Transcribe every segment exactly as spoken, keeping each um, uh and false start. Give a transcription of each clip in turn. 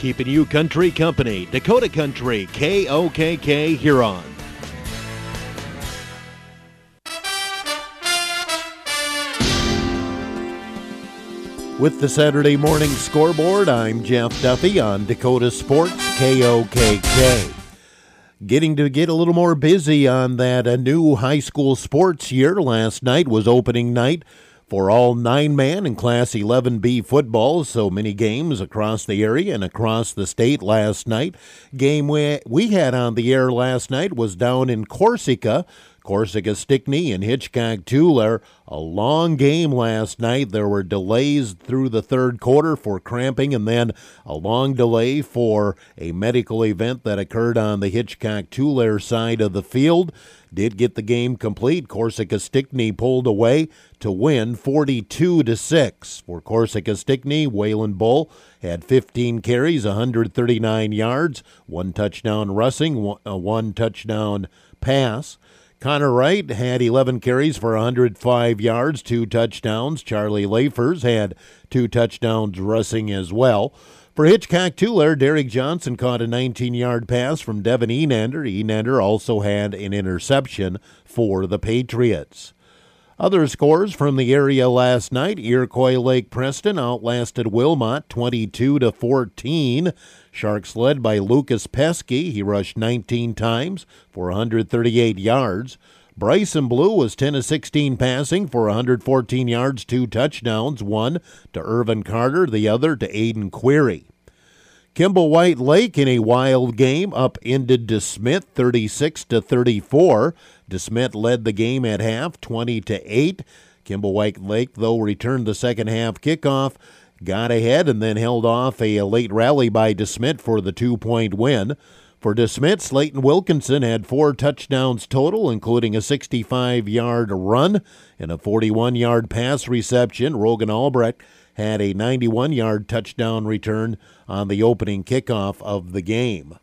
keeping you country company. Dakota Country, K O K K Huron. With the Saturday morning scoreboard, I'm Jeff Duffy on Dakota Sports, K O K K. Getting to get a little more busy on that a new high school sports year. Last night was opening night for all nine-man and Class eleven B football, so many games across the area and across the state last night. Game we, we had on the air last night was down in Corsica. Corsica Stickney and Hitchcock-Tuller. A long game last night. There were delays through the third quarter for cramping and then a long delay for a medical event that occurred on the Hitchcock-Tuller side of the field. Did get the game complete. Corsica Stickney pulled away to win forty-two to six. For Corsica Stickney, Waylon Bull had fifteen carries, one hundred thirty-nine yards, one touchdown rushing, one touchdown pass. Connor Wright had eleven carries for one hundred five yards, two touchdowns. Charlie Lafers had two touchdowns rushing as well. For Hitchcock-Tuller, Derek Johnson caught a nineteen-yard pass from Devin Enander. Enander also had an interception for the Patriots. Other scores from the area last night: Iroquois Lake Preston outlasted Wilmot twenty-two to fourteen. Sharks led by Lucas Pesky. He rushed nineteen times for one hundred thirty-eight yards. Bryson Blue was ten of sixteen passing for one hundred fourteen yards, two touchdowns, one to Irvin Carter, the other to Aiden Query. Kimball White Lake in a wild game upended DeSmit thirty-six to thirty-four. DeSmit led the game at half twenty to eight. Kimball White Lake, though, returned the second half kickoff, got ahead and then held off a late rally by DeSmit for the two-point win. For DeSmit, Slayton Wilkinson had four touchdowns total, including a sixty-five-yard run and a forty-one-yard pass reception. Rogan Albrecht had a ninety-one-yard touchdown return on the opening kickoff of the game.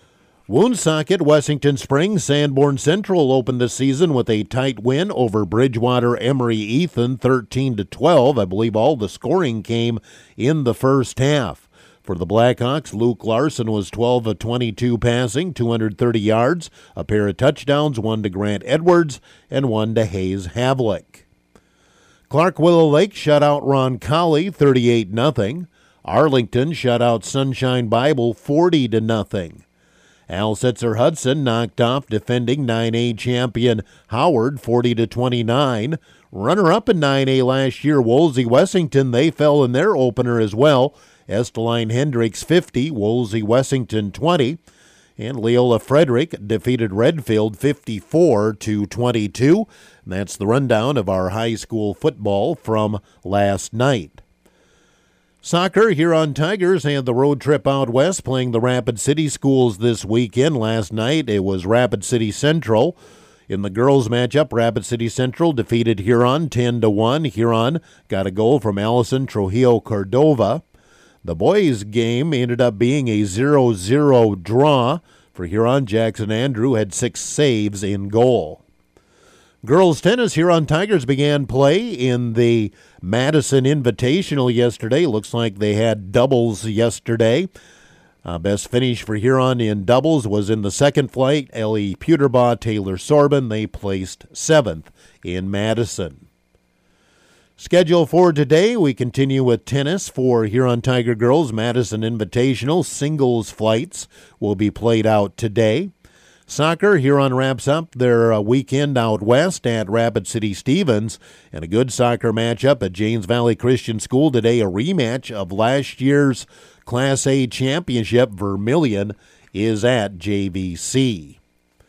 Woonsocket, Wessington Springs, Sanborn Central opened the season with a tight win over Bridgewater Emery Ethan, thirteen to twelve. I believe all the scoring came in the first half. For the Blackhawks, Luke Larson was twelve of twenty-two passing, two hundred thirty yards, a pair of touchdowns, one to Grant Edwards and one to Hayes Havlick. Clark Willow Lake shut out Roncalli thirty-eight nothing. Arlington shut out Sunshine Bible forty to nothing. Al Setzer Hudson knocked off defending nine A champion Howard forty to twenty-nine. Runner-up in nine A last year, Wolsey Wessington, they fell in their opener as well. Esteline Hendricks fifty, Wolsey Wessington twenty. And Leola Frederick defeated Redfield fifty-four to twenty-two. And that's the rundown of our high school football from last night. Soccer, Huron Tigers had the road trip out west playing the Rapid City schools this weekend. Last night it was Rapid City Central. In the girls' matchup, Rapid City Central defeated Huron ten to one. Huron got a goal from Allison Trujillo Cordova. The boys' game ended up being a zero zero draw. For Huron, Jackson Andrew had six saves in goal. Girls tennis, Huron Tigers began play in the Madison Invitational yesterday. Looks like they had doubles yesterday. Uh, best finish for Huron in doubles was in the second flight. Ellie Puterbaugh, Taylor Sorbin, they placed seventh in Madison. Schedule for today, we continue with tennis for Huron Tiger girls. Madison Invitational singles flights will be played out today. Soccer, Huron wraps up their uh, weekend out west at Rapid City Stevens, and a good soccer matchup at James Valley Christian School today, a rematch of last year's Class A championship. Vermilion is at J V C.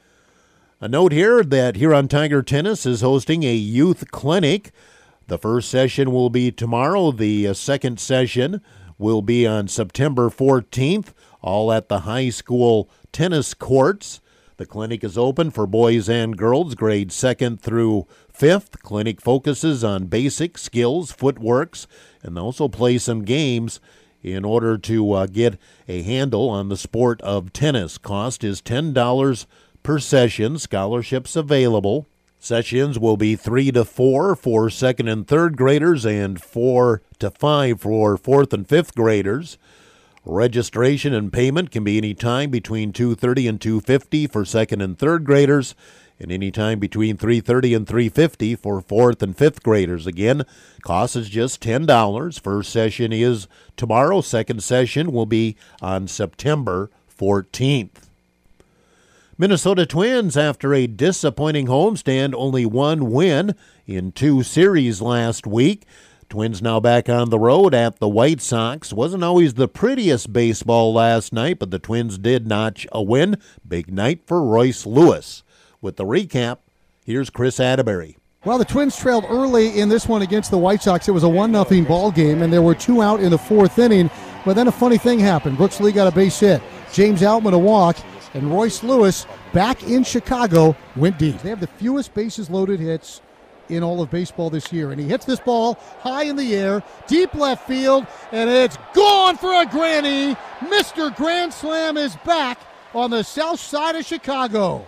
A note here that Huron Tiger Tennis is hosting a youth clinic. The first session will be tomorrow. The uh, second session will be on September fourteenth, all at the high school tennis courts. The clinic is open for boys and girls, grades second through fifth. Clinic focuses on basic skills, footworks, and also play some games in order to uh, get a handle on the sport of tennis. Cost is ten dollars per session. Scholarships available. Sessions will be three to four for second and third graders and four to five for fourth and fifth graders. Registration and payment can be any time between two thirty and two fifty for second and third graders, and any time between three thirty and three fifty for fourth and fifth graders. Again, cost is just ten dollars. First session is tomorrow. Second session will be on September fourteenth. Minnesota Twins, after a disappointing homestand, only one win in two series last week. Twins now back on the road at the White Sox. Wasn't always the prettiest baseball last night, but the Twins did notch a win. Big night for Royce Lewis. With the recap, here's Chris Atterbury. Well, the Twins trailed early in this one against the White Sox. It was a one nothing ball game, and there were two out in the fourth inning. But then a funny thing happened. Brooks Lee got a base hit. James Outman a walk. And Royce Lewis, back in Chicago, went deep. They have the fewest bases-loaded hits in all of baseball this year. And he hits this ball high in the air, deep left field, and it's gone for a granny. Mister Grand Slam is back on the south side of Chicago.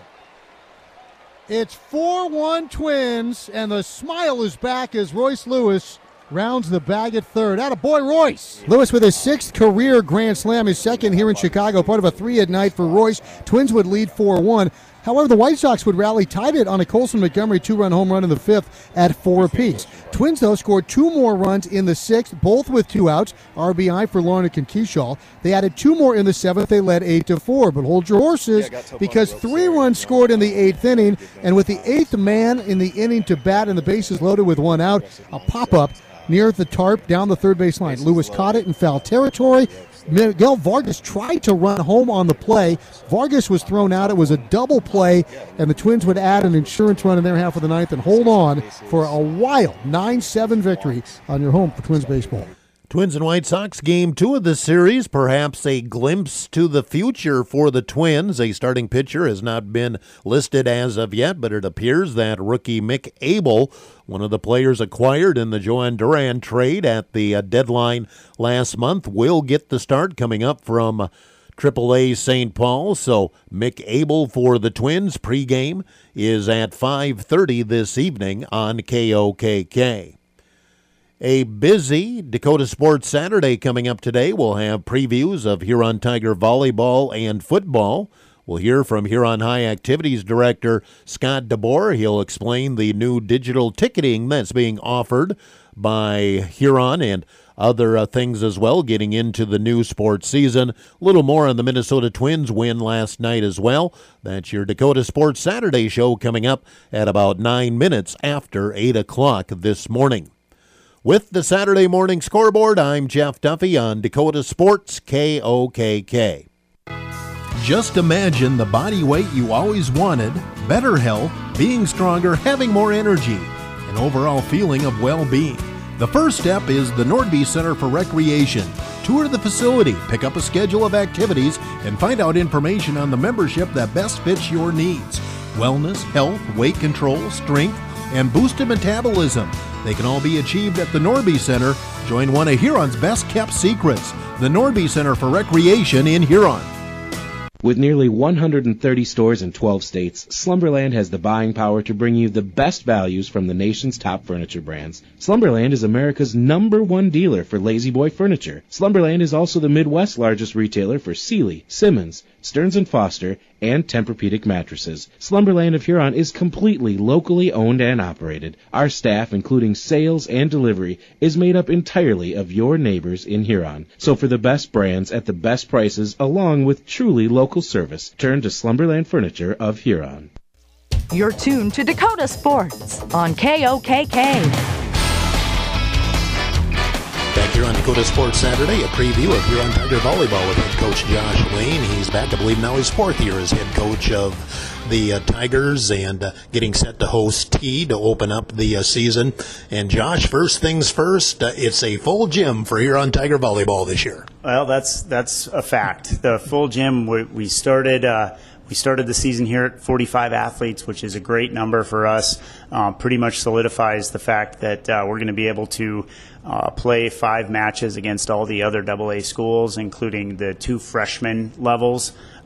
It's four one Twins, and the smile is back as Royce Lewis rounds the bag at third. Attaboy, Royce. Lewis with his sixth career Grand Slam, his second here in Chicago, part of a three at night for Royce. Twins would lead four one. However, the White Sox would rally, tied it on a Colson Montgomery two-run home run in the fifth at four apiece. Twins, though, scored two more runs in the sixth, both with two outs, R B I for Larnach and Keyshaw. They added two more in the seventh. They led eight to four. But hold your horses, because three runs scored in the eighth inning, and with the eighth man in the inning to bat and the bases loaded with one out, a pop-up near the tarp down the third base line. Lewis caught it in foul territory. Miguel Vargas tried to run home on the play. Vargas was thrown out. It was a double play, and the Twins would add an insurance run in their half of the ninth and hold on for a wild nine seven victory on your home for Twins baseball. Twins and White Sox game two of the series, perhaps a glimpse to the future for the Twins. A starting pitcher has not been listed as of yet, but it appears that rookie Mick Abel, one of the players acquired in the Joan Duran trade at the uh, deadline last month, will get the start coming up from triple A Saint Paul. So Mick Abel for the Twins. Pregame is at five thirty this evening on K O K K. A busy Dakota Sports Saturday coming up today. We'll have previews of Huron Tiger volleyball and football. We'll hear from Huron High Activities Director Scott DeBoer. He'll explain the new digital ticketing that's being offered by Huron and other uh, things as well, getting into the new sports season. A little more on the Minnesota Twins win last night as well. That's your Dakota Sports Saturday show coming up at about nine minutes after eight o'clock this morning. With the Saturday Morning Scoreboard, I'm Jeff Duffy on Dakota Sports K O K K. Just imagine the body weight you always wanted, better health, being stronger, having more energy, an overall feeling of well-being. The first step is the Nordby Center for Recreation. Tour the facility, pick up a schedule of activities, and find out information on the membership that best fits your needs. Wellness, health, weight control, strength, and boosted metabolism. They can all be achieved at the Nordby Center. Join one of Huron's best-kept secrets, the Nordby Center for Recreation in Huron. With nearly one hundred thirty stores in twelve states, Slumberland has the buying power to bring you the best values from the nation's top furniture brands. Slumberland is America's number one dealer for Lazy Boy furniture. Slumberland is also the Midwest's largest retailer for Sealy, Simmons, Stearns and Foster, and Tempur-Pedic mattresses. Slumberland of Huron is completely locally owned and operated. Our staff, including sales and delivery, is made up entirely of your neighbors in Huron. So for the best brands at the best prices, along with truly local service, turn to Slumberland Furniture of Huron. You're tuned to Dakota Sports on K O K K. Back here on Dakota Sports Saturday, a preview of Huron Tiger volleyball with head coach Josh Lane. He's back, I believe, now his fourth year as head coach of the uh, Tigers and uh, getting set to host T to open up the uh, season. And Josh, first things first, uh, it's a full gym for Huron Tiger volleyball this year. Well, that's that's a fact. The full gym, we, we started uh, we started the season here at forty-five athletes, which is a great number for us. Uh, pretty much solidifies the fact that uh, we're going to be able to Uh, play five matches against all the other double A schools, including the two freshman levels.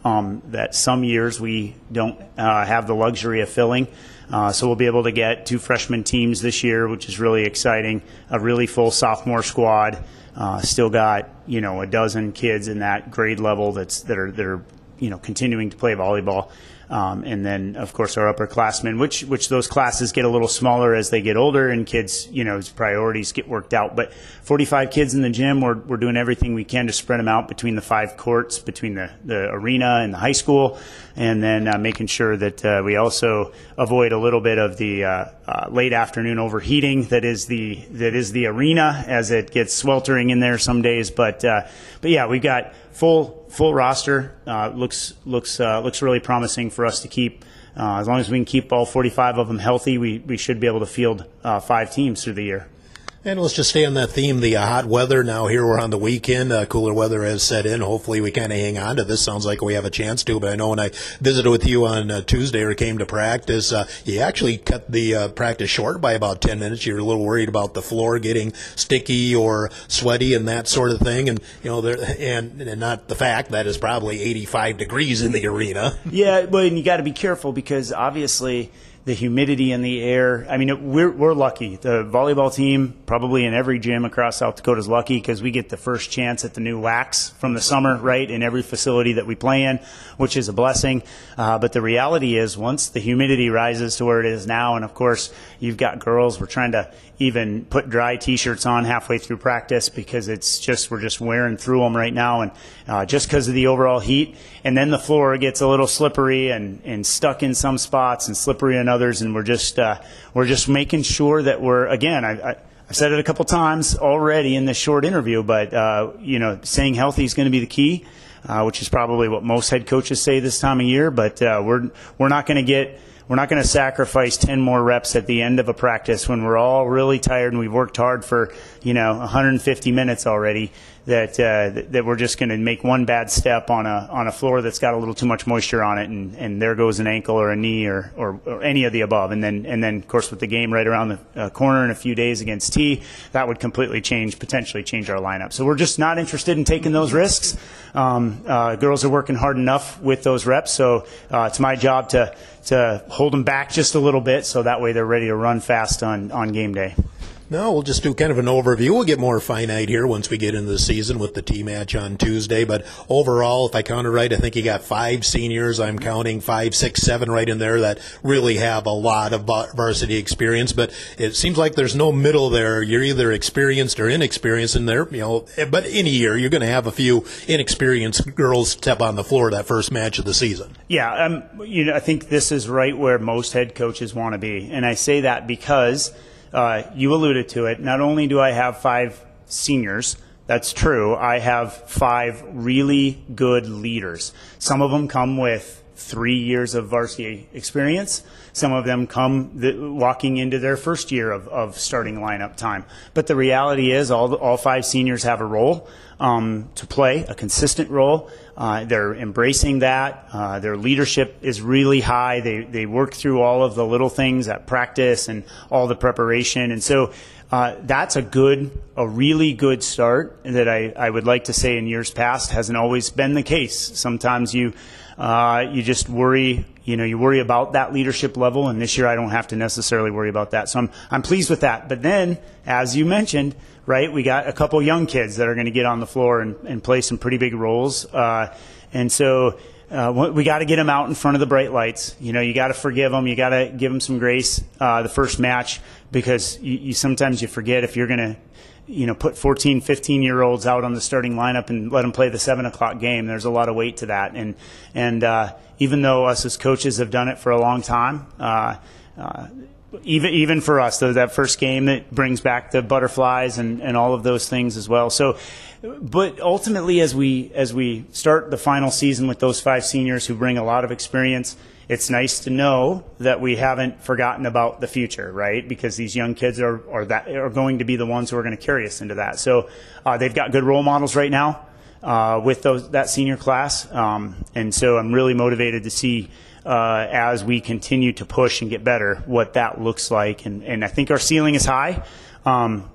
um, that some years we don't uh, have the luxury of filling. Uh, so we'll be able to get two freshman teams this year, which is really exciting. A really full sophomore squad. Uh, still got, you know, a dozen kids in that grade level that's that are that are you know continuing to play volleyball. Um, and then, of course, our upperclassmen, which which those classes get a little smaller as they get older, and kids, you know, priorities get worked out. But forty-five kids in the gym, we're we're doing everything we can to spread them out between the five courts, between the, the arena and the high school, and then uh, making sure that uh, we also avoid a little bit of the uh, uh, late afternoon overheating that is the that is the arena, as it gets sweltering in there some days. But uh, but yeah, we've got full. Full roster. Uh, looks looks uh, looks really promising for us to keep. Uh, as long as we can keep all forty-five of them healthy, we, we should be able to field uh, five teams through the year. And let's just stay on that theme, the uh, hot weather. Now here we're on the weekend. Uh, cooler weather has set in. Hopefully we kind of hang on to this. Sounds like we have a chance to. But I know when I visited with you on uh, Tuesday or came to practice, uh, you actually cut the uh, practice short by about ten minutes. You were a little worried about the floor getting sticky or sweaty and that sort of thing. And, you know, there, and, and not the fact that it's probably eighty-five degrees in the arena. Yeah, but you got to be careful because obviously – the humidity in the air. I mean, it, we're we're lucky. The volleyball team, probably in every gym across South Dakota, is lucky because we get the first chance at the new wax from the summer, right, in every facility that we play in, which is a blessing. Uh, but the reality is, once the humidity rises to where it is now, and of course, you've got girls, we're trying to even put dry T-shirts on halfway through practice because it's just we're just wearing through them right now, and uh, just because of the overall heat. And then the floor gets a little slippery and, and stuck in some spots and slippery in others, and we're just uh, we're just making sure that we're again. I, I, I've said it a couple times already in this short interview, but uh, you know, staying healthy is going to be the key, uh, which is probably what most head coaches say this time of year. But uh, we're we're not going to get. We're not going to sacrifice ten more reps at the end of a practice when we're all really tired and we've worked hard for, you know, one hundred fifty minutes already, that uh, that we're just going to make one bad step on a on a floor that's got a little too much moisture on it, and, and there goes an ankle or a knee or, or, or any of the above. And then, and then of course, with the game right around the uh, corner in a few days against T, that would completely change, potentially change our lineup. So we're just not interested in taking those risks. Um, uh, girls are working hard enough with those reps, so uh, it's my job to to hold them back just a little bit so that way they're ready to run fast on, on game day. No, we'll just do kind of an overview. We'll get more finite here once we get into the season with the T match on Tuesday. But overall, if I counted right, I think you got five seniors. I'm counting five, six, seven right in there that really have a lot of varsity experience. But it seems like there's no middle there. You're either experienced or inexperienced in there. You know, but any year you're going to have a few inexperienced girls step on the floor that first match of the season. Yeah, um, you know, I think this is right where most head coaches want to be, and I say that because. Uh, you alluded to it. Not only do I have five seniors, that's true, I have five really good leaders. Some of them come with three years of varsity experience. Some of them come the, walking into their first year of, of starting lineup time. But the reality is all, the, all five seniors have a role um, to play, a consistent role. Uh, they're embracing that. Uh, their leadership is really high. They they work through all of the little things at practice and all the preparation. And so uh, that's a good, a really good start that I, I would like to say in years past hasn't always been the case. Sometimes you uh, you just worry, you know, you worry about that leadership level. And this year I don't have to necessarily worry about that. So I'm I'm pleased with that. But then, as you mentioned, right, we got a couple young kids that are going to get on the floor and, and play some pretty big roles. Uh, and so uh, we got to get them out in front of the bright lights. You know, you got to forgive them. You got to give them some grace uh, the first match, because you, you sometimes you forget if you're going to, you know, put fourteen, fifteen-year-olds out on the starting lineup and let them play the seven o'clock game. There's a lot of weight to that. And, and uh, even though us as coaches have done it for a long time, uh, uh, Even even for us, though, that first game that brings back the butterflies and, and all of those things as well. So, but ultimately, as we as we start the final season with those five seniors who bring a lot of experience, it's nice to know that we haven't forgotten about the future, right? Because these young kids are are that are going to be the ones who are going to carry us into that. So, uh, they've got good role models right now uh, with those that senior class, um, and so I'm really motivated to see. Uh, as we continue to push and get better, what that looks like. And, and I think our ceiling is high, um,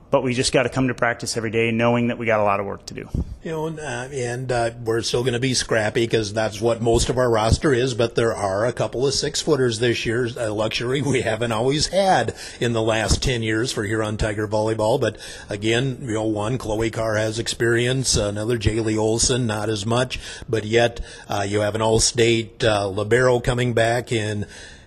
but we just got to come to practice every day knowing that we got a lot of work to do. You know, uh, and uh, we're still going to be scrappy because that's what most of our roster is, but there are a couple of six-footers this year, a luxury we haven't always had in the last ten years for Huron Tiger volleyball. But again, you know, one, Chloe Carr has experience, another, Jaylee Olson, not as much, but yet uh, you have an all-state uh, libero coming back in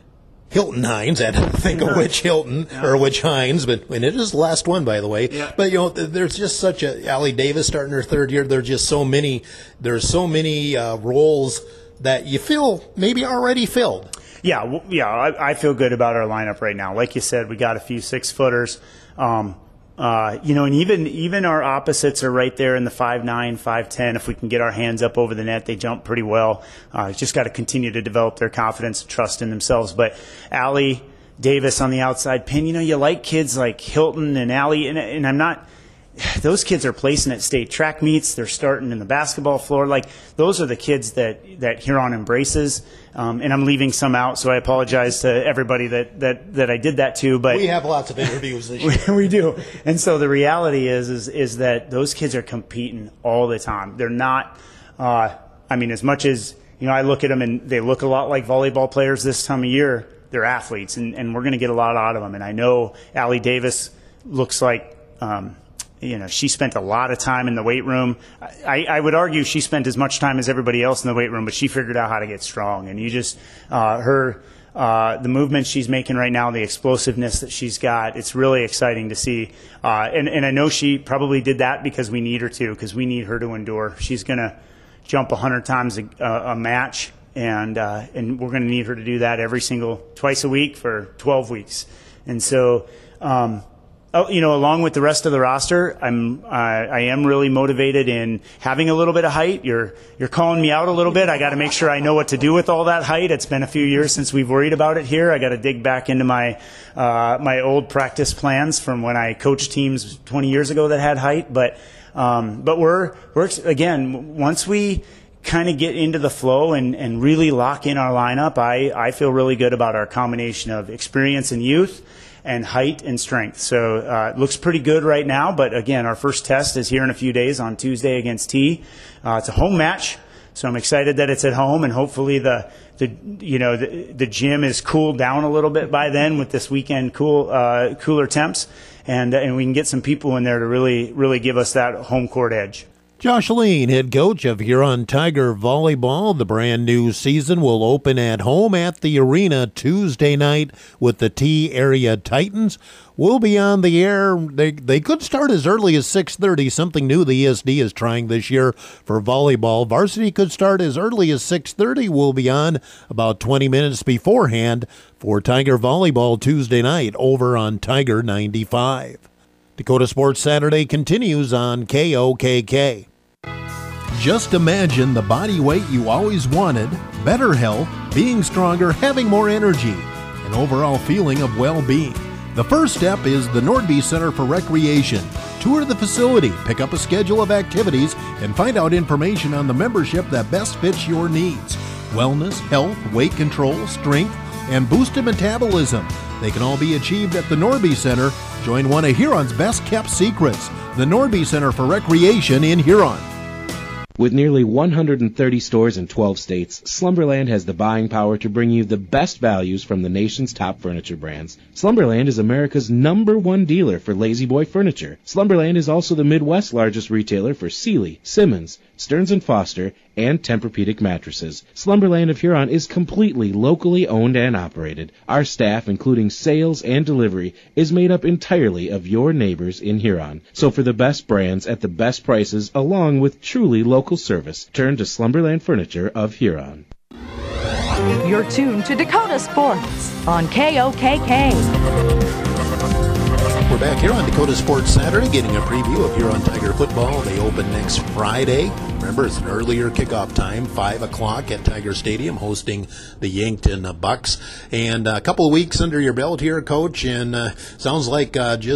Hilton Hines. I had to think of which Hilton yeah. or which Hines, but and it is the last one, by the way. Yeah. But you know, there's just such a Allie Davis starting her third year. There's just so many. There's so many uh, roles that you feel maybe already filled. Yeah, well, yeah. I, I feel good about our lineup right now. Like you said, we got a few six footers. Um, Uh, you know, and even even our opposites are right there in the five nine, five ten. If we can get our hands up over the net, they jump pretty well. Uh, just got to continue to develop their confidence and trust in themselves. But Allie Davis on the outside pin, you know, you like kids like Hilton and Allie, and, and I'm not – those kids are placing at state track meets. They're starting in the basketball floor. Like, those are the kids that, that Huron embraces. Um, and I'm leaving some out, so I apologize to everybody that, that, that I did that to. But we have lots of interviews this year. we, we do. And so the reality is, is is that those kids are competing all the time. They're not uh, – I mean, as much as, you know, I look at them and they look a lot like volleyball players this time of year, they're athletes, and, and we're going to get a lot out of them. And I know Allie Davis looks like um, – you know, she spent a lot of time in the weight room. I, I would argue she spent as much time as everybody else in the weight room, but she figured out how to get strong. And you just, uh, her, uh, the movement she's making right now, the explosiveness that she's got, it's really exciting to see. Uh, and, and I know she probably did that because we need her to, because we need her to endure. She's going to jump a hundred times a, a match, and, uh, and we're going to need her to do that every single, twice a week for twelve weeks. And so, um, Oh, you know, along with the rest of the roster, I'm, uh, I am really motivated in having a little bit of height. You're, you're calling me out a little bit. I got to make sure I know what to do with all that height. It's been a few years since we've worried about it here. I got to dig back into my, uh, my old practice plans from when I coached teams twenty years ago that had height. But, um, but we're, we're, again, once we kind of get into the flow and, and really lock in our lineup, I, I feel really good about our combination of experience and youth and height and strength. So uh, it looks pretty good right now, but again, our first test is here in a few days on Tuesday against T. Uh, it's a home match, so I'm excited that it's at home, and hopefully the the you know the, the gym is cooled down a little bit by then with this weekend cool uh, cooler temps, and and we can get some people in there to really really give us that home court edge. Josh Lean, head coach of Huron Tiger Volleyball. The brand new season will open at home at the arena Tuesday night with the T Area Titans. We'll be on the air. They they could start as early as six thirty, something new the E S D is trying this year for volleyball. Varsity could start as early as six thirty. We'll be on about twenty minutes beforehand for Tiger Volleyball Tuesday night over on Tiger ninety-five. Dakota Sports Saturday continues on K O K K. Just imagine the body weight you always wanted, better health, being stronger, having more energy, an overall feeling of well-being. The first step is the Nordby Center for Recreation. Tour the facility, pick up a schedule of activities, and find out information on the membership that best fits your needs. Wellness, health, weight control, strength, and boosted metabolism. They can all be achieved at the Nordby Center. Join one of Huron's best-kept secrets, the Nordby Center for Recreation in Huron. With nearly one hundred thirty stores in twelve states, Slumberland has the buying power to bring you the best values from the nation's top furniture brands. Slumberland is America's number one dealer for Lazy Boy furniture. Slumberland is also the Midwest's largest retailer for Sealy, Simmons, Stearns and Foster, and Tempur-Pedic mattresses. Slumberland of Huron is completely locally owned and operated. Our staff, including sales and delivery, is made up entirely of your neighbors in Huron. So for the best brands at the best prices, along with truly local service, turn to Slumberland Furniture of Huron. You're tuned to Dakota Sports on K O K K. We're back here on Dakota Sports Saturday, getting a preview of Huron Tiger football. They open next Friday. Remember, it's an earlier kickoff time, five o'clock at Tiger Stadium, hosting the Yankton Bucks. And a couple of weeks under your belt here, Coach, and uh, sounds like uh, just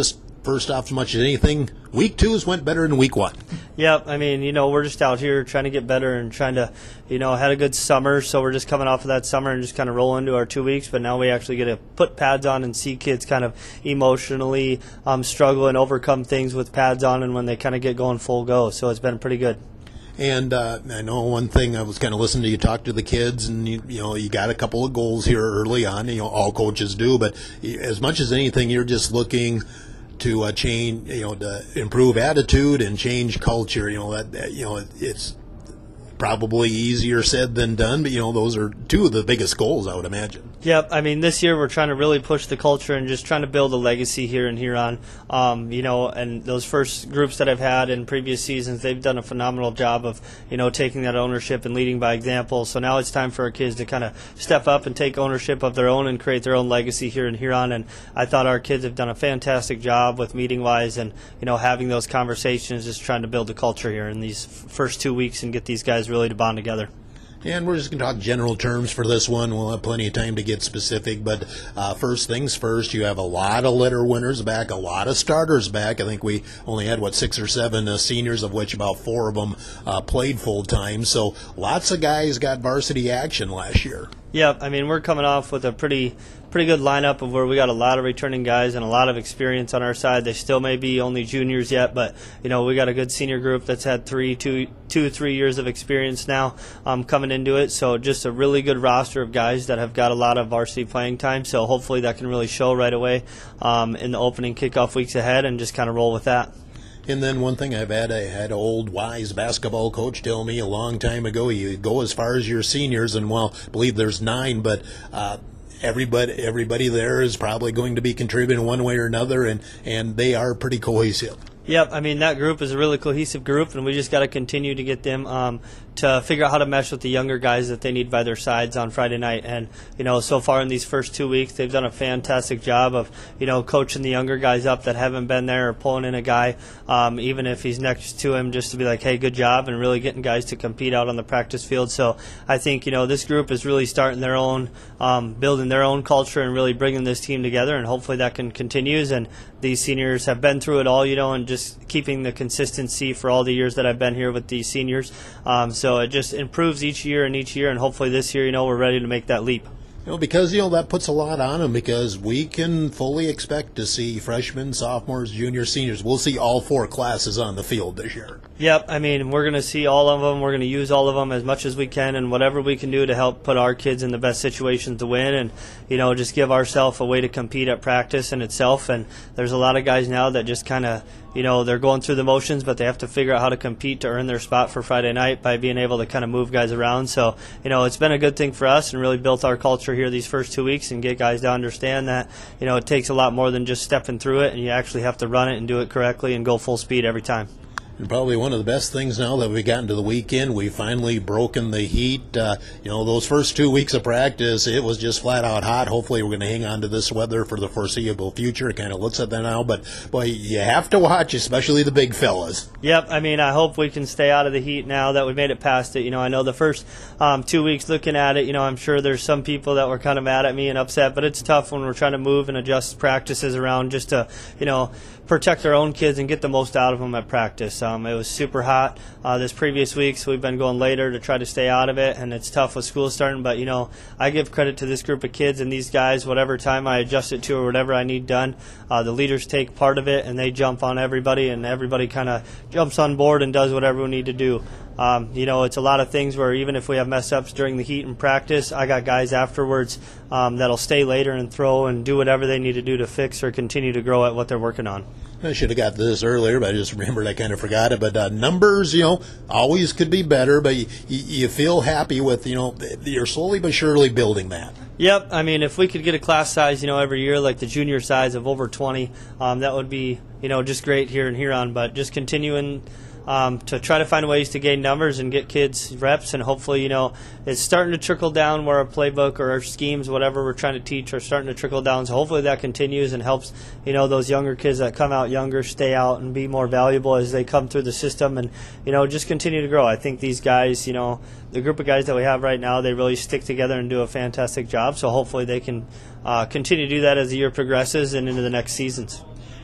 first off, as much as anything, week two's went better than week one. Yep, I mean, you know, we're just out here trying to get better and trying to, you know, had a good summer, so we're just coming off of that summer and just kind of roll into our two weeks, but now we actually get to put pads on and see kids kind of emotionally um, struggle and overcome things with pads on and when they kind of get going full go, so it's been pretty good. And uh, I know one thing, I was kind of listening to you talk to the kids, and you, you know, you got a couple of goals here early on. You know, all coaches do, but as much as anything, you're just looking to uh, change, you know, to improve attitude and change culture. You know that, that you know it's probably easier said than done, but you know those are two of the biggest goals, I would imagine. Yep, I mean this year we're trying to really push the culture and just trying to build a legacy here and here on. Um, you know, and those first groups that I've had in previous seasons, they've done a phenomenal job of you know taking that ownership and leading by example. So now it's time for our kids to kind of step up and take ownership of their own and create their own legacy here and here on. And I thought our kids have done a fantastic job with meeting wise and you know having those conversations, just trying to build the culture here in these f- first two weeks and get these guys really to bond together. And we're just going to talk general terms for this one. We'll have plenty of time to get specific. But uh, first things first, you have a lot of letter winners back, a lot of starters back. I think we only had, what, six or seven uh, seniors, of which about four of them uh, played full-time. So lots of guys got varsity action last year. Yeah, I mean, we're coming off with a pretty pretty good lineup of where we got a lot of returning guys and a lot of experience on our side. They still may be only juniors yet, but, you know, we got a good senior group that's had three, two, two, three years of experience now um, coming into it. So just a really good roster of guys that have got a lot of varsity playing time. So hopefully that can really show right away um, in the opening kickoff weeks ahead and just kind of roll with that. And then one thing I've had, I had an old wise basketball coach tell me a long time ago, you go as far as your seniors, and well, I believe there's nine, but uh, everybody everybody there is probably going to be contributing one way or another, and, and they are pretty cohesive. Yep, I mean, that group is a really cohesive group, and we just got to continue to get them um, to figure out how to mesh with the younger guys that they need by their sides on Friday night. And, you know, so far in these first two weeks, they've done a fantastic job of, you know, coaching the younger guys up that haven't been there or pulling in a guy, um, even if he's next to him, just to be like, hey, good job, and really getting guys to compete out on the practice field. So I think, you know, this group is really starting their own, um, building their own culture and really bringing this team together, and hopefully that can continues. And these seniors have been through it all, you know, and just keeping the consistency for all the years that I've been here with these seniors. Um, so it just improves each year and each year, and hopefully this year, you know, we're ready to make that leap. You know, because, you know, that puts a lot on them, because we can fully expect to see freshmen, sophomores, juniors, seniors. We'll see all four classes on the field this year. Yep, I mean, we're going to see all of them. We're going to use all of them as much as we can, and whatever we can do to help put our kids in the best situations to win, and, you know, just give ourselves a way to compete at practice in itself. And there's a lot of guys now that just kind of, you know, they're going through the motions, but they have to figure out how to compete to earn their spot for Friday night by being able to kind of move guys around. So, you know, it's been a good thing for us and really built our culture here these first two weeks and get guys to understand that, you know, it takes a lot more than just stepping through it, and you actually have to run it and do it correctly and go full speed every time. And probably one of the best things now that we've gotten to the weekend, we've finally broken the heat. Uh, you know, those first two weeks of practice, it was just flat out hot. Hopefully we're going to hang on to this weather for the foreseeable future. It kind of looks at that now, but boy, you have to watch, especially the big fellas. Yep, I mean, I hope we can stay out of the heat now that we've made it past it. You know, I know the first um, two weeks looking at it, you know, I'm sure there's some people that were kind of mad at me and upset, but it's tough when we're trying to move and adjust practices around just to, you know, protect our own kids and get the most out of them at practice. Um, it was super hot uh, this previous week, so we've been going later to try to stay out of it, and it's tough with school starting, but, you know, I give credit to this group of kids and these guys. Whatever time I adjust it to or whatever I need done, uh, the leaders take part of it, and they jump on everybody, and everybody kind of jumps on board and does whatever we need to do. Um, you know, it's a lot of things where even if we have mess-ups during the heat and practice, I got guys afterwards um, that'll stay later and throw and do whatever they need to do to fix or continue to grow at what they're working on. I should have got this earlier, but I just remembered I kind of forgot it. But uh, numbers, you know, always could be better, but you, you feel happy with, you know, you're slowly but surely building that. Yep, I mean, if we could get a class size, you know, every year, like the junior size of over twenty, um, that would be, you know, just great here and here on. But just continuing um, to try to find ways to gain numbers and get kids reps, and hopefully, you know, it's starting to trickle down where our playbook or our schemes, whatever we're trying to teach, are starting to trickle down. So hopefully that continues and helps, you know, those younger kids that come out younger stay out and be more valuable as they come through the system, and, you know, just continue to grow. I think these guys, you know, the group of guys that we have right now, they really stick together and do a fantastic job. So hopefully they can uh, continue to do that as the year progresses and into the next seasons.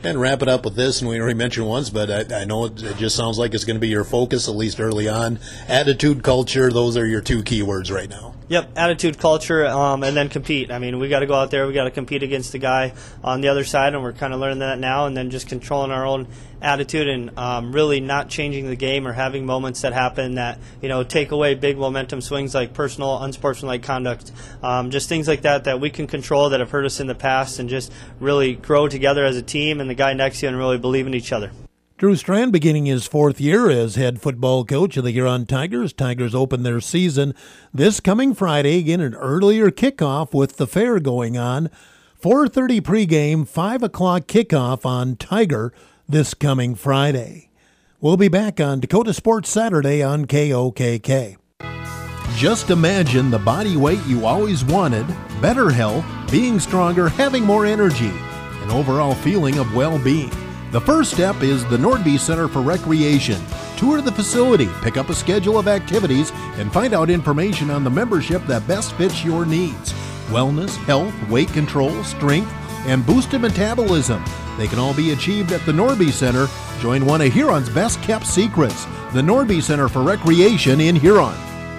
And wrap it up with this, and we already mentioned once, but I, I know it, it just sounds like it's going to be your focus, at least early on. Attitude, culture, those are your two key words right now. Yep, attitude, culture, um, and then compete. I mean, we got to go out there, we got to compete against the guy on the other side, and we're kind of learning that now, and then just controlling our own attitude and um, really not changing the game or having moments that happen that, you know, take away big momentum swings like personal, unsportsmanlike conduct, um, just things like that that we can control that have hurt us in the past, and just really grow together as a team and the guy next to you and really believe in each other. Drew Strand beginning his fourth year as head football coach of the Huron Tigers. Tigers open their season this coming Friday. Again, an earlier kickoff with the fair going on. four thirty pregame, five o'clock kickoff on Tiger this coming Friday. We'll be back on Dakota Sports Saturday on K O K K. Just imagine the body weight you always wanted, better health, being stronger, having more energy, an overall feeling of well-being. The first step is the Nordby Center for Recreation. Tour the facility, pick up a schedule of activities, and find out information on the membership that best fits your needs. Wellness, health, weight control, strength, and boosted metabolism. They can all be achieved at the Nordby Center. Join one of Huron's best-kept secrets, the Nordby Center for Recreation in Huron.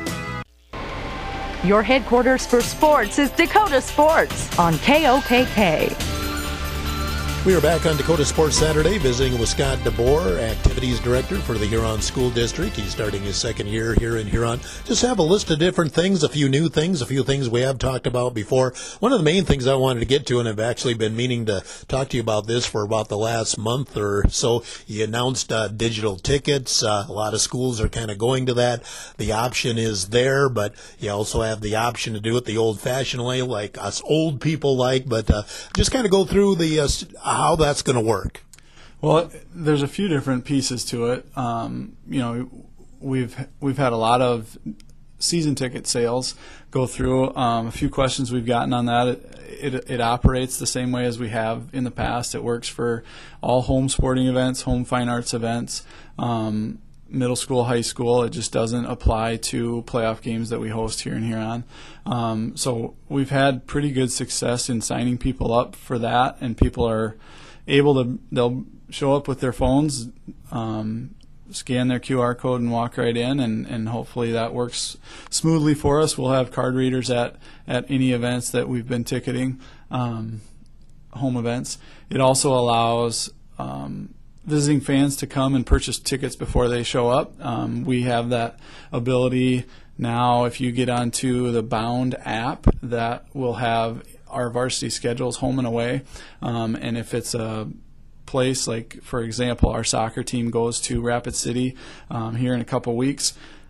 Your headquarters for sports is Dakota Sports on K O K K. We are back on Dakota Sports Saturday, visiting with Scott DeBoer, Activities Director for the Huron School District. He's starting his second year here in Huron. Just have a list of different things, a few new things, a few things we have talked about before. One of the main things I wanted to get to, and I've actually been meaning to talk to you about this for about the last month or so, you announced uh, digital tickets. Uh, a lot of schools are kind of going to that. The option is there, but you also have the option to do it the old-fashioned way, like us old people like, but uh, just kind of go through the uh, how that's going to work. Well, there's a few different pieces to it. Um, you know, we've we've had a lot of season ticket sales go through. Um, a few questions we've gotten on that. It, it it operates the same way as we have in the past. It works for all home sporting events, home fine arts events, um, middle school, high school. It just doesn't apply to playoff games that we host here in Huron. Um, so we've had pretty good success in signing people up for that, and people are able to, they'll show up with their phones, um, scan their Q R code and walk right in, and, and hopefully that works smoothly for us. We'll have card readers at, at any events that we've been ticketing, um, home events. It also allows um, visiting fans to come and purchase tickets before they show up. Um, we have that ability now. If you get onto the Bound app, that will have our varsity schedules home and away. Um, and if it's a place like, for example, our soccer team goes to Rapid City um, here in a couple weeks,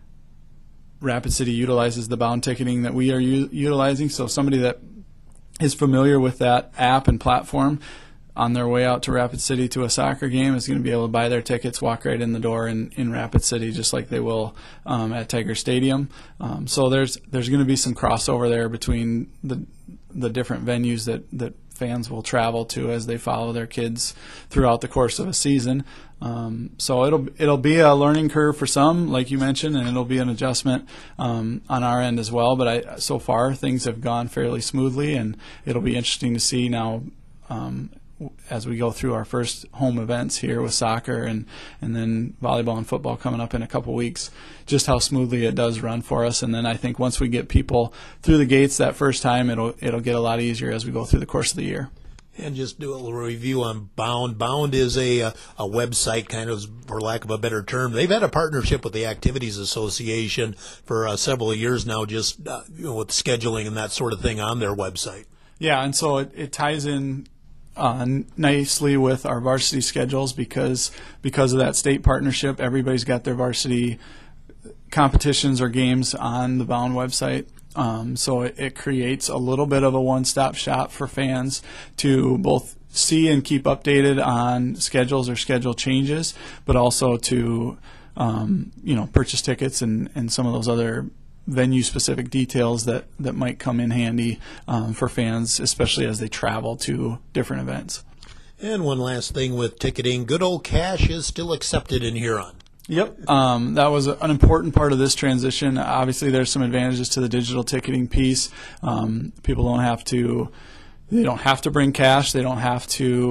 Rapid City utilizes the Bound ticketing that we are u- utilizing. So somebody that is familiar with that app and platform on their way out to Rapid City to a soccer game is going to be able to buy their tickets, walk right in the door in, in Rapid City, just like they will um, at Tiger Stadium. Um, so there's there's going to be some crossover there between the the different venues that, that fans will travel to as they follow their kids throughout the course of a season. Um, so it'll it'll be a learning curve for some, like you mentioned, and it'll be an adjustment um, on our end as well. But I, so far things have gone fairly smoothly, and it'll be interesting to see now um, as we go through our first home events here with soccer and, and then volleyball and football coming up in a couple weeks, just how smoothly it does run for us. And then I think once we get people through the gates that first time, it'll it'll get a lot easier as we go through the course of the year. And just do a little review on Bound. Bound is a a website, kind of, for lack of a better term. They've had a partnership with the Activities Association for uh, several years now, just uh, you know, with scheduling and that sort of thing on their website. Yeah, and so it, it ties in Uh, nicely with our varsity schedules because because of that state partnership. Everybody's got their varsity competitions or games on the Bound website. Um, so it, it creates a little bit of a one-stop shop for fans to both see and keep updated on schedules or schedule changes, but also to um, you know purchase tickets and, and some of those other venue-specific details that, that might come in handy um, for fans, especially as they travel to different events. And one last thing with ticketing, good old cash is still accepted in Huron. Yep, um, that was an important part of this transition. Obviously, there's some advantages to the digital ticketing piece. Um, people don't have to, they don't have to bring cash. They don't have to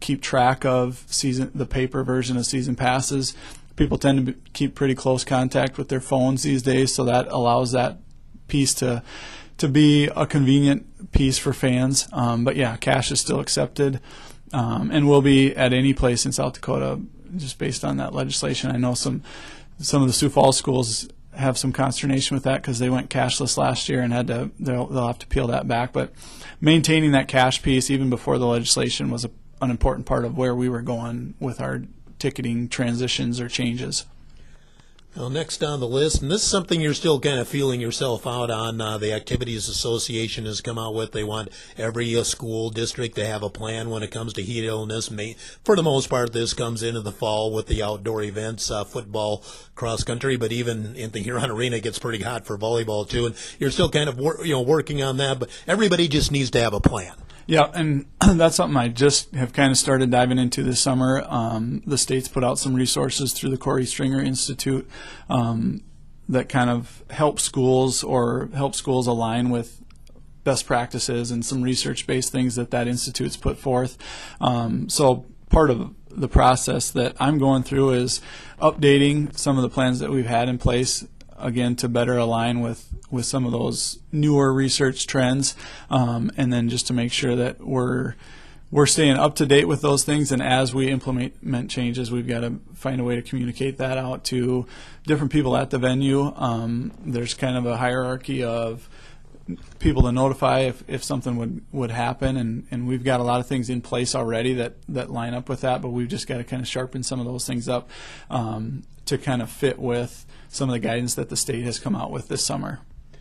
keep track of season the paper version of season passes. People tend to be, keep pretty close contact with their phones these days, so that allows that piece to to be a convenient piece for fans. Um, but yeah, cash is still accepted, um, and will be at any place in South Dakota, just based on that legislation. I know some some of the Sioux Falls schools have some consternation with that because they went cashless last year and had to they'll, they'll have to peel that back. But maintaining that cash piece even before the legislation was a, an important part of where we were going with our ticketing transitions or changes. Well, next on the list, and this is something you're still kind of feeling yourself out on, uh, the Activities Association has come out with. They want every uh, school district to have a plan when it comes to heat illness. May, for the most part, this comes into the fall with the outdoor events, uh, football, cross country, but even in the Huron Arena, it gets pretty hot for volleyball too. And you're still kind of wor- you know working on that, but everybody just needs to have a plan. Yeah, and that's something I just have kind of started diving into this summer. Um, the state's put out some resources through the Corey Stringer Institute um, that kind of help schools or help schools align with best practices and some research-based things that that institute's put forth. Um, so part of the process that I'm going through is updating some of the plans that we've had in place, again, to better align with, with some of those newer research trends, um, and then just to make sure that we're we're staying up to date with those things. And as we implement changes, we've got to find a way to communicate that out to different people at the venue. Um, there's kind of a hierarchy of people to notify if, if something would, would happen, and, and we've got a lot of things in place already that, that line up with that, but we've just got to kind of sharpen some of those things up um, to kind of fit with some of the guidance that the state has come out with this summer.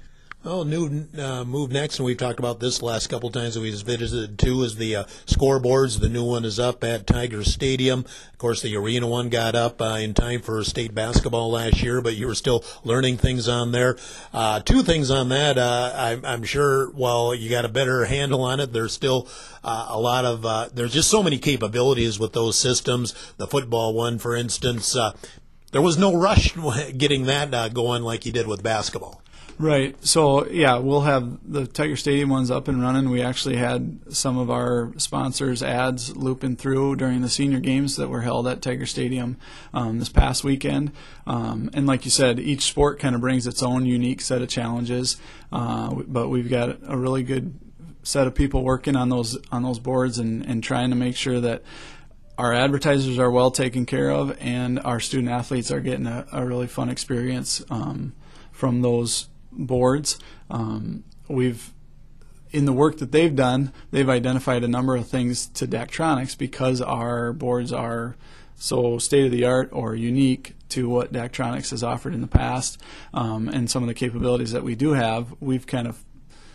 Oh, new uh, move next, and we've talked about this the last couple of times that we just visited too, is the uh, scoreboards. The new one is up at Tiger Stadium. Of course, the arena one got up uh, in time for state basketball last year, but you were still learning things on there. Uh, two things on that. Uh, I'm, I'm sure while you got a better handle on it, there's still uh, a lot of, uh, there's just so many capabilities with those systems. The football one, for instance, uh, there was no rush getting that uh, going like you did with basketball. Right. So, yeah, we'll have the Tiger Stadium ones up and running. We actually had some of our sponsors' ads looping through during the senior games that were held at Tiger Stadium um, this past weekend. Um, and like you said, each sport kind of brings its own unique set of challenges, uh, but we've got a really good set of people working on those on those boards and, and trying to make sure that our advertisers are well taken care of and our student athletes are getting a, a really fun experience um, from those boards. Um, we've, in the work that they've done, they've identified a number of things to Daktronics because our boards are so state-of-the-art or unique to what Daktronics has offered in the past, um, and some of the capabilities that we do have. We've kind of,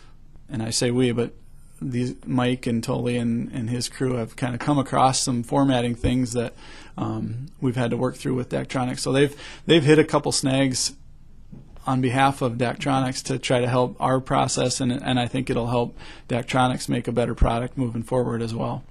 and I say we, but these, Mike and Tully and, and his crew have kind of come across some formatting things that um, we've had to work through with Daktronics. So they've they've hit a couple snags on behalf of Daktronics to try to help our process, and, and I think it'll help Daktronics make a better product moving forward as well.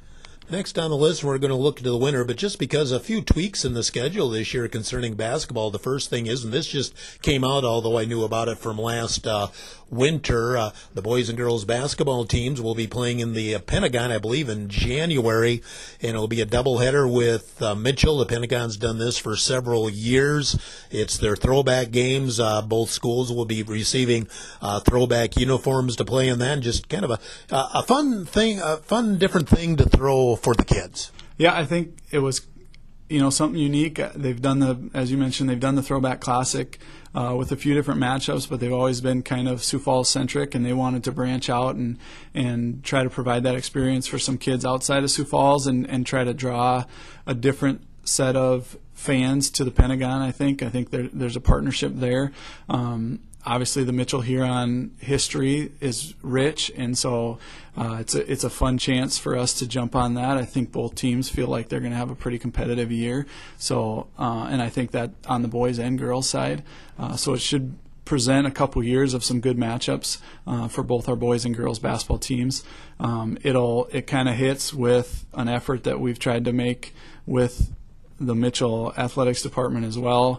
Next on the list, we're going to look to the winter, but just because a few tweaks in the schedule this year concerning basketball. The first thing is, and this just came out, although I knew about it from last uh, winter, uh, the boys and girls basketball teams will be playing in the uh, Pentagon, I believe, in January, and it'll be a doubleheader with uh, Mitchell. The Pentagon's done this for several years. It's their throwback games. Uh, both schools will be receiving uh, throwback uniforms to play in that. And just kind of a, a fun thing, a fun different thing to throw for the kids. Yeah, I think it was, you know, something unique. They've done the, as you mentioned, they've done the Throwback Classic uh, with a few different matchups, but they've always been kind of Sioux Falls centric, and they wanted to branch out and and try to provide that experience for some kids outside of Sioux Falls, and, and try to draw a different set of fans to the Pentagon. I think I think there, there's a partnership there. Um, Obviously, the Mitchell Huron history is rich, and so uh, it's a it's a fun chance for us to jump on that. I think both teams feel like they're going to have a pretty competitive year. So, uh, and I think that on the boys and girls side, uh, so it should present a couple years of some good matchups uh, for both our boys and girls basketball teams. Um, it'll it kind of hits with an effort that we've tried to make with the Mitchell Athletics Department as well,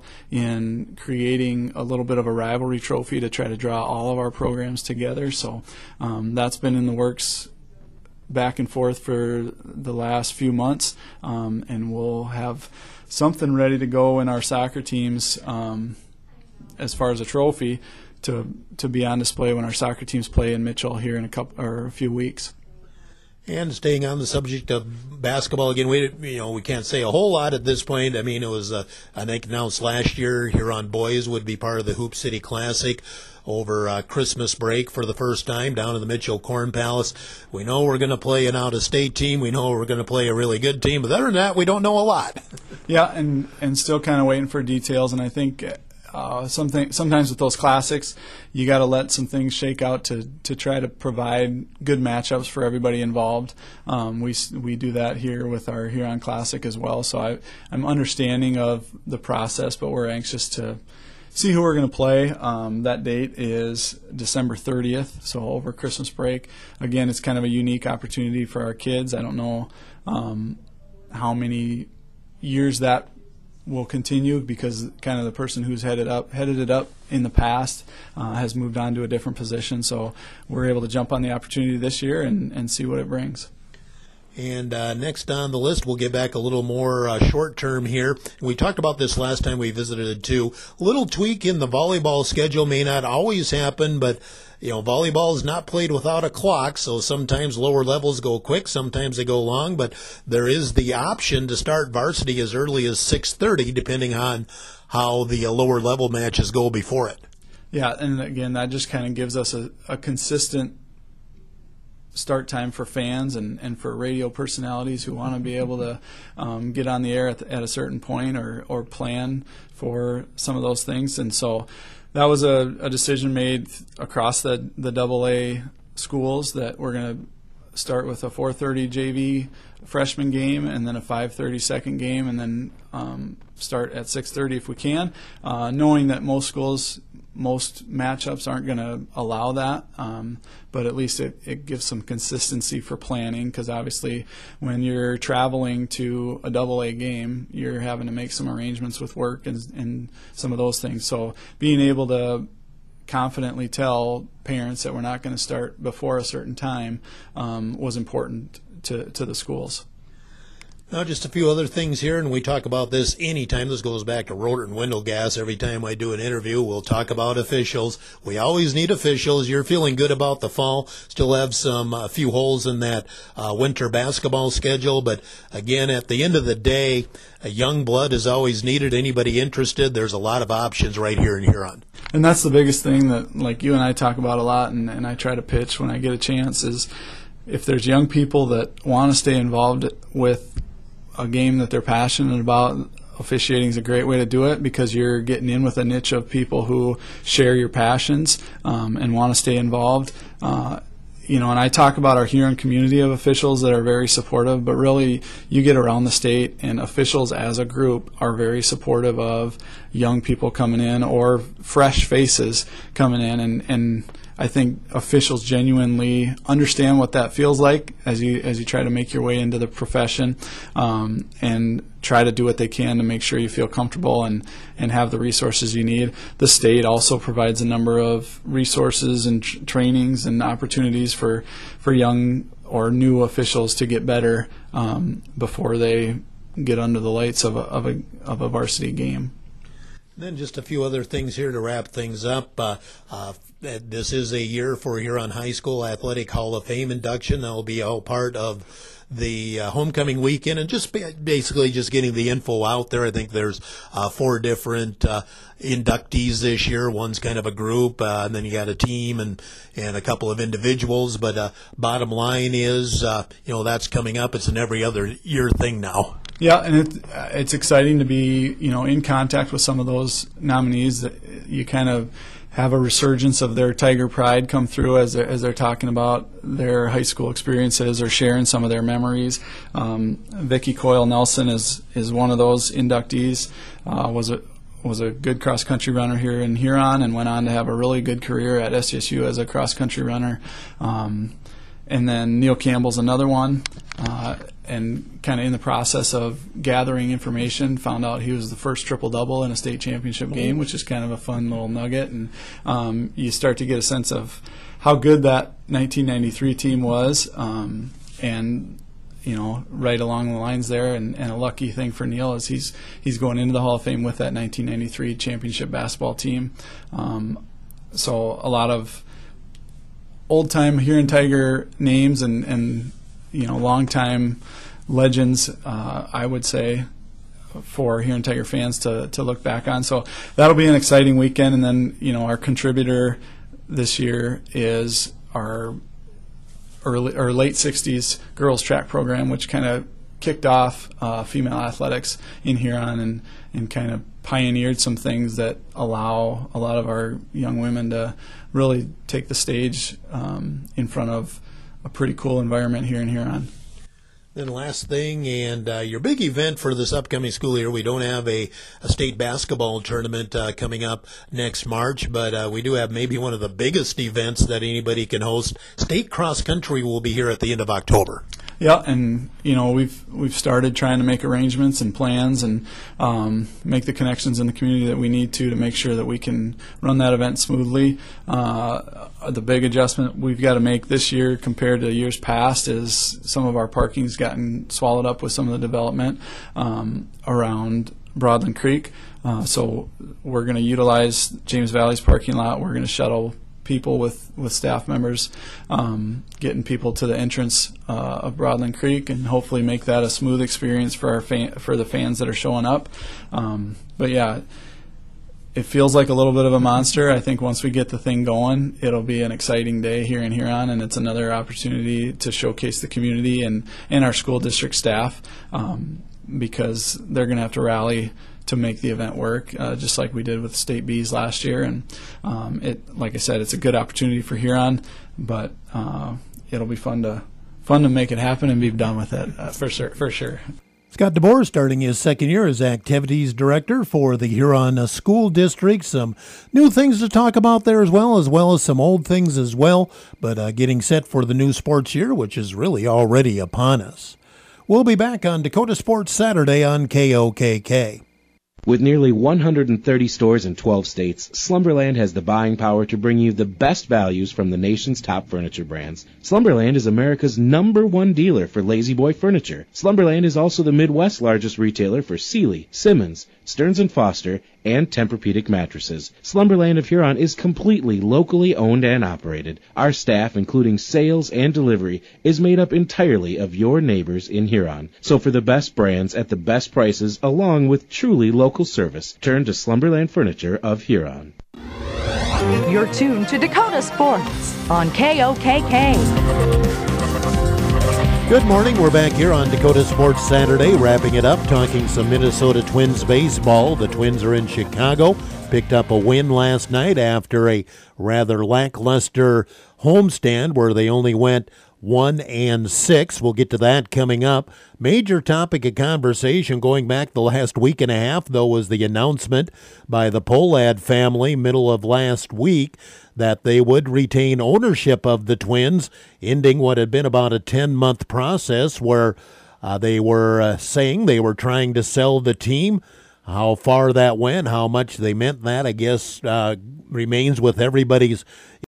in creating a little bit of a rivalry trophy to try to draw all of our programs together. So um, that's been in the works back and forth for the last few months, um, and we'll have something ready to go in our soccer teams um, as far as a trophy to to be on display when our soccer teams play in Mitchell here in a couple or a few weeks. And staying on the subject of basketball again, we you know we can't say a whole lot at this point. I mean, it was uh, I think announced last year Huron boys would be part of the Hoop City Classic over uh, Christmas break for the first time down in the Mitchell Corn Palace. We know we're going to play an out-of-state team. We know we're going to play a really good team. But other than that, we don't know a lot. Yeah, and and still kind of waiting for details. And I think uh, something sometimes with those classics, you got to let some things shake out to, to try to provide good matchups for everybody involved. Um, we we do that here with our Huron Classic as well. So I, I'm understanding of the process, but we're anxious to see who we're going to play. Um, that date is December thirtieth, so over Christmas break. Again, it's kind of a unique opportunity for our kids. I don't know um, how many years that will continue because kind of the person who's headed up headed it up in the past uh, has moved on to a different position. So we're able to jump on the opportunity this year and, and see what it brings. And uh, next on the list, we'll get back a little more uh, short term here. We talked about this last time we visited it too. A little tweak in the volleyball schedule may not always happen, but you know, volleyball is not played without a clock, so sometimes lower levels go quick, sometimes they go long, but there is the option to start varsity as early as six thirty, depending on how the uh, lower level matches go before it. Yeah, and again, that just kind of gives us a, a consistent start time for fans and, and for radio personalities who want to be able to um, get on the air at, the, at a certain point or, or plan for some of those things. And so that was a, a decision made across the, the double A schools that we're going to start with a four thirty J V freshman game and then a five thirty second game and then um, start at six thirty if we can, uh, knowing that most schools most matchups aren't going to allow that, um, but at least it, it gives some consistency for planning because obviously when you're traveling to a double A game, you're having to make some arrangements with work and, and some of those things. So being able to confidently tell parents that we're not going to start before a certain time um, was important to, to the schools. Now, just a few other things here, and we talk about this anytime. This goes back to Roter and Windelgas. Every time I do an interview, we'll talk about officials. We always need officials. You're feeling good about the fall. Still have some a few holes in that uh, winter basketball schedule, but again, at the end of the day, a young blood is always needed. Anybody interested, there's a lot of options right here in Huron. And that's the biggest thing that, like you and I talk about a lot, and, and I try to pitch when I get a chance, is if there's young people that want to stay involved with a game that they're passionate about, officiating is a great way to do it because you're getting in with a niche of people who share your passions um, and want to stay involved. Uh, you know, and I talk about our Huron community of officials that are very supportive, but really you get around the state and officials as a group are very supportive of young people coming in or fresh faces coming in, and, and I think officials genuinely understand what that feels like as you as you try to make your way into the profession um, and try to do what they can to make sure you feel comfortable and, and have the resources you need. The state also provides a number of resources and tr- trainings and opportunities for, for young or new officials to get better um, before they get under the lights of a, of a, of a varsity game. Then just a few other things here to wrap things up. Uh, uh, this is a year for Huron High School Athletic Hall of Fame induction. That will be all part of the uh, homecoming weekend and just basically just getting the info out there. I think there's uh, four different uh, inductees this year. One's kind of a group, uh, and then you got a team and, and a couple of individuals. But uh, bottom line is, uh, you know, that's coming up. It's an every other year thing now. Yeah, and it, it's exciting to be, you know, in contact with some of those nominees that you kind of have a resurgence of their Tiger pride come through as they're, as they're talking about their high school experiences or sharing some of their memories. Um, Vicki Coyle Nelson is is one of those inductees. Uh, was a was a good cross country runner here in Huron and went on to have a really good career at S D S U as a cross country runner. Um, and then Neil Campbell's another one. Uh, and kind of in the process of gathering information, found out he was the first triple-double in a state championship game, which is kind of a fun little nugget. And um, you start to get a sense of how good that nineteen ninety-three team was. Um, and you know, right along the lines there, and, and a lucky thing for Neil is he's he's going into the Hall of Fame with that nineteen ninety-three championship basketball team. Um, so a lot of old-time Huron Tiger names and, and you know, long-time legends, uh, I would say, for Huron Tiger fans to, to look back on. So that'll be an exciting weekend. And then, you know, our contributor this year is our early or late sixties girls track program, which kind of kicked off uh, female athletics in Huron and, and kind of pioneered some things that allow a lot of our young women to really take the stage um, in front of a pretty cool environment here in Huron. Then last thing, and uh, your big event for this upcoming school year, we don't have a, a state basketball tournament uh, coming up next March, but uh, we do have maybe one of the biggest events that anybody can host. State cross country will be here at the end of October. Yeah, and you know we've we've started trying to make arrangements and plans and um, make the connections in the community that we need to to make sure that we can run that event smoothly. Uh, the big adjustment we've got to make this year compared to years past is some of our parking's gotten swallowed up with some of the development um, around Broadland Creek. Uh, so we're going to utilize James Valley's parking lot. We're going to shuttle people with, with staff members, um, getting people to the entrance uh, of Broadland Creek, and hopefully make that a smooth experience for our fan, for the fans that are showing up. Um, but yeah, it feels like a little bit of a monster. I think once we get the thing going, it'll be an exciting day here in Huron, and it's another opportunity to showcase the community and, and our school district staff, um, because they're going to have to rally to make the event work, uh, just like we did with State Bees last year. And um, it, like I said, it's a good opportunity for Huron, but uh, it'll be fun to fun to make it happen and be done with it uh, for sure. For sure. Scott DeBoer starting his second year as activities director for the Huron School District. Some new things to talk about there as well, as well as some old things as well, but uh, getting set for the new sports year, which is really already upon us. We'll be back on Dakota Sports Saturday on K O K K. With nearly one hundred thirty stores in twelve states, Slumberland has the buying power to bring you the best values from the nation's top furniture brands. Slumberland is America's number one dealer for Lazy Boy furniture. Slumberland is also the Midwest's largest retailer for Sealy, Simmons, Stearns and Foster, and Tempur-Pedic mattresses. Slumberland of Huron is completely locally owned and operated. Our staff, including sales and delivery, is made up entirely of your neighbors in Huron. So for the best brands at the best prices, along with truly local service, turn to Slumberland Furniture of Huron. You're tuned to Dakota Sports on K O K K. Good morning. We're back here on Dakota Sports Saturday, wrapping it up, talking some Minnesota Twins baseball. The Twins are in Chicago, picked up a win last night after a rather lackluster homestand where they only went one and six. We'll get to that coming up. Major topic of conversation going back the last week and a half, though, was the announcement by the Pohlad family middle of last week that they would retain ownership of the Twins, ending what had been about a ten-month process where uh, they were uh, saying they were trying to sell the team. How far that went, how much they meant that, I guess, uh, remains with everybody's